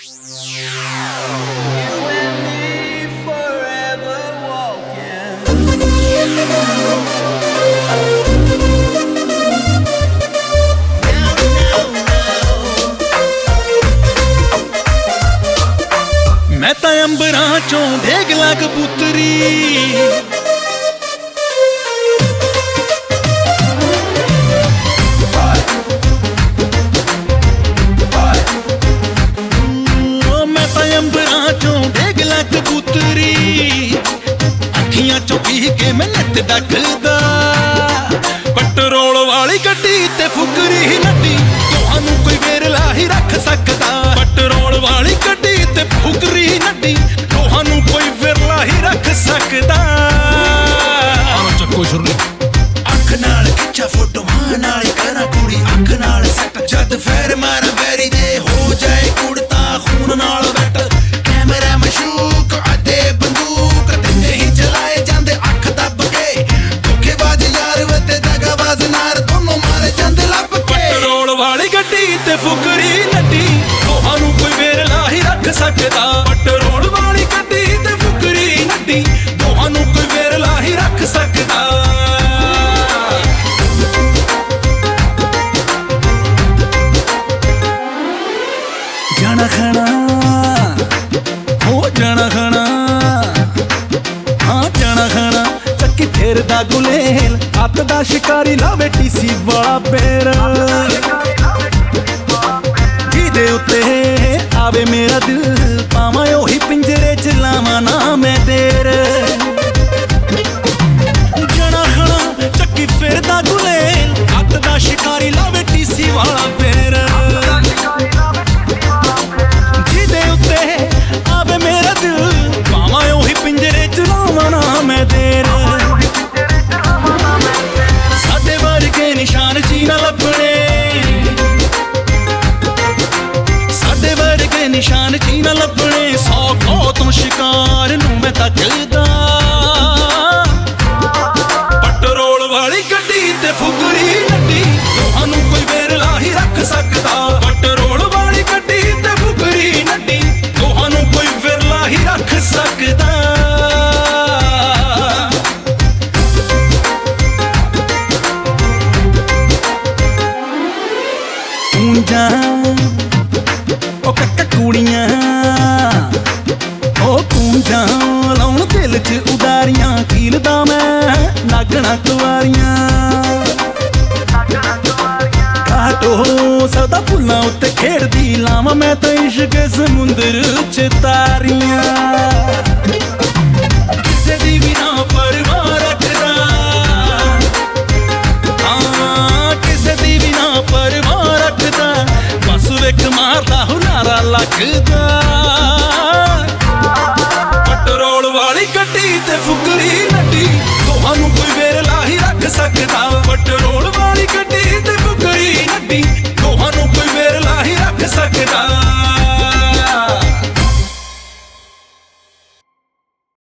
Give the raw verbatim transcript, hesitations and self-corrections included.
मैं तां अंबरां चों ढेगला कबूतरी मैं तां अंबरां चों ढेगला कबूतरी अखियां चों पी के मैं नित डकदा पेट्रोल वाली गड्डी ते फुकरी नड्डी तुहानू कोई वेरला ही रख सकदा पेट्रोल वाली गड्डी ते फुकरी नड्डी तुहानू कोई विरला ही रख सकदा चक्को छुरली अख नाल खिच्चा फोटो मां नाल करा कुड़ी अख नाल सट जद फेर मारा बैरी दे हो जाए कुड़ता खून नाल बैठ कैमरा मशूक अते बंदूक तिन्ने ही चलाए जांदे अख दब के धोखेबाज यार वते दगाबाज नार दोनों मारे जांदे लब के पेट्रोल वाली गड्डी ते फुकरी नड्डी तुहानू कोई वेरला ही रख सकदा पेट्रोल वाली गड्डी ते फुकरी नड्डी तुहानू कोई वेरला ही रख सकदा जाना खाना हो जाना खाना हाँ जाना खाना चक्की फेरदा गुलेल अत दा शिकारी लावे टीसी वाला बेर जिहदे उत्ते आवे मेरा दिल पावां ओही पिंजरे च लावां ना मैं देर जाना खाना चक्की फेरदा गुलेल अत दा शिकारी लावे टीसी वाला बेर आवे मेरा दिल पावां ओही पिंजरे च लावां ना मैं देर साडे वर्गे निशान ची ना लभणे साडे वर्गे निशान ची ना लभणे सौ गौतम शिकार नूं मैं तकदा पेट्रोल वाली गड्डी ते फुकरी नड्डी तुहानू कोई वेरला ही रख सकदा पेट्रोल वाली गड्डी ते फुकरी नड्डी तुहानू कोई विरला ही रख सकदा ऊंजा ओ कक्का कुड़ियां ओ कूंजा लाउण दिल च उदारियां कीलदा मैं नागना कुवारियां काटो सदा फुल्लां उत्ते खेड़दी लावां मैं तां इश्क समुंदर च तारियां किसे दी भी ना परवाह रखदा हाँ किसे दी भी ना परवाह रखदा बस विक मारदा हुनारा लगदा पेट्रोल वाली गड्डी ते फुकरी नड्डी तुहानू कोई वेरला ही रख सकदा पेट्रोल